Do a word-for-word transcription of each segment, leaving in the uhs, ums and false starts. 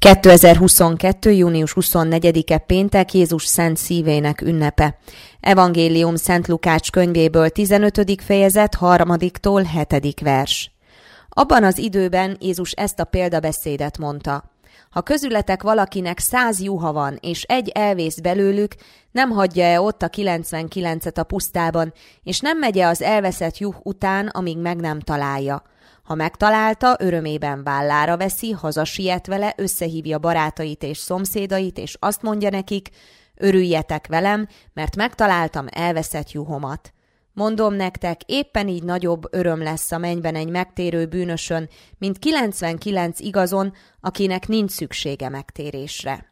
kétezer-huszonkettő. június huszonnegyedike péntek, Jézus Szent Szívének ünnepe. Evangélium Szent Lukács könyvéből tizenötödik fejezet, harmadiktól hetedik vers. Abban az időben Jézus ezt a példabeszédet mondta. Ha közületek valakinek száz juha van, és egy elvész belőlük, nem hagyja-e ott a kilencvenkilencet a pusztában, és nem megye az elveszett juh után, amíg meg nem találja. Ha megtalálta, örömében vállára veszi, hazasiet vele, összehívja barátait és szomszédait, és azt mondja nekik: örüljetek velem, mert megtaláltam elveszett juhomat. Mondom nektek, éppen így nagyobb öröm lesz a mennyben egy megtérő bűnösön, mint kilencvenkilenc igazon, akinek nincs szüksége megtérésre.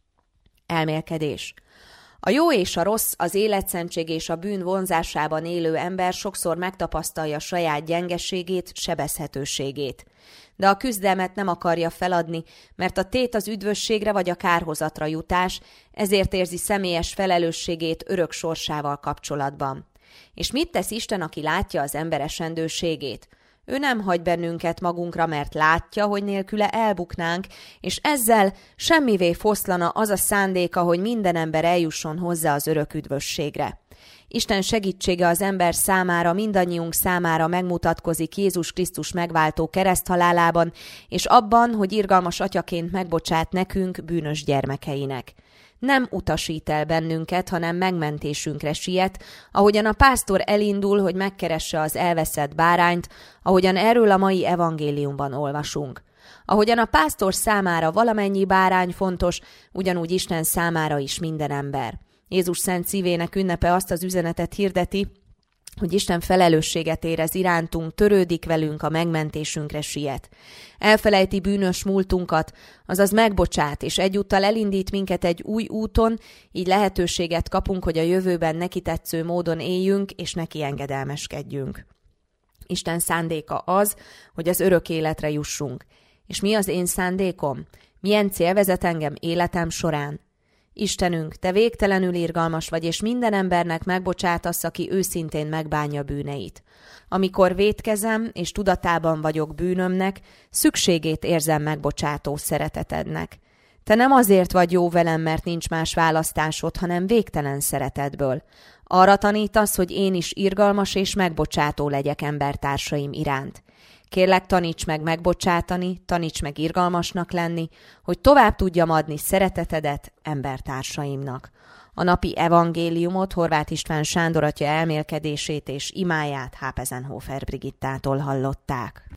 Elmélkedés. A jó és a rossz, az életszentség és a bűn vonzásában élő ember sokszor megtapasztalja saját gyengeségét, sebezhetőségét. De a küzdelmet nem akarja feladni, mert a tét az üdvösségre vagy a kárhozatra jutás, ezért érzi személyes felelősségét örök sorsával kapcsolatban. És mit tesz Isten, aki látja az ember esendőségét? Ő nem hagy bennünket magunkra, mert látja, hogy nélküle elbuknánk, és ezzel semmivé foszlana az a szándéka, hogy minden ember eljusson hozzá az örök üdvösségre. Isten segítsége az ember számára, mindannyiunk számára megmutatkozik Jézus Krisztus megváltó kereszthalálában, és abban, hogy irgalmas atyaként megbocsát nekünk, bűnös gyermekeinek. Nem utasít el bennünket, hanem megmentésünkre siet, ahogyan a pásztor elindul, hogy megkeresse az elveszett bárányt, ahogyan erről a mai evangéliumban olvasunk. Ahogyan a pásztor számára valamennyi bárány fontos, ugyanúgy Isten számára is minden ember. Jézus Szent Szívének ünnepe azt az üzenetet hirdeti, hogy Isten felelősséget érez irántunk, törődik velünk, a megmentésünkre siet. Elfelejti bűnös múltunkat, azaz megbocsát, és egyúttal elindít minket egy új úton, így lehetőséget kapunk, hogy a jövőben neki tetsző módon éljünk, és neki engedelmeskedjünk. Isten szándéka az, hogy az örök életre jussunk. És mi az én szándékom? Milyen cél vezet engem életem során? Istenünk, te végtelenül irgalmas vagy, és minden embernek megbocsátasz, aki őszintén megbánja bűneit. Amikor vétkezem, és tudatában vagyok bűnömnek, szükségét érzem megbocsátó szeretetednek. Te nem azért vagy jó velem, mert nincs más választásod, hanem végtelen szeretetből. Arra tanítasz, hogy én is irgalmas és megbocsátó legyek embertársaim iránt. Kérlek, taníts meg megbocsátani, taníts meg irgalmasnak lenni, hogy tovább tudjam adni szeretetedet embertársaimnak. A napi evangéliumot Horváth István Sándor atya elmélkedését és imáját Hápezenhofer Brigittától hallották.